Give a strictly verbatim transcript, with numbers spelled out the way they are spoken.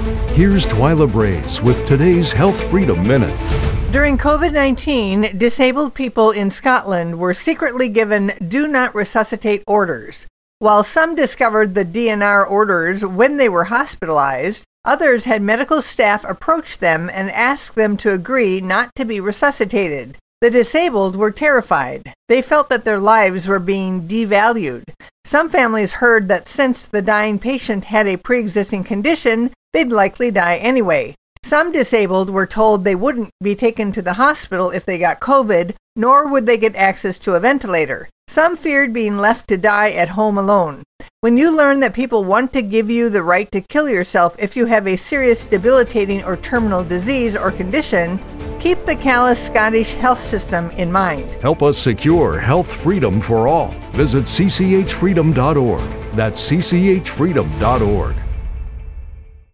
Here's Twyla Brace with today's Health Freedom Minute. During COVID nineteen, disabled people in Scotland were secretly given do not resuscitate orders. While some discovered the D N R orders when they were hospitalized, others had medical staff approach them and ask them to agree not to be resuscitated. The disabled were terrified. They felt that their lives were being devalued. Some families heard that since the dying patient had a pre-existing condition, they'd likely die anyway. Some disabled were told they wouldn't be taken to the hospital if they got COVID, nor would they get access to a ventilator. Some feared being left to die at home alone. When you learn that people want to give you the right to kill yourself if you have a serious debilitating or terminal disease or condition, keep the callous Scottish health system in mind. Help us secure health freedom for all. Visit c c h freedom dot org. That's c c h freedom dot org.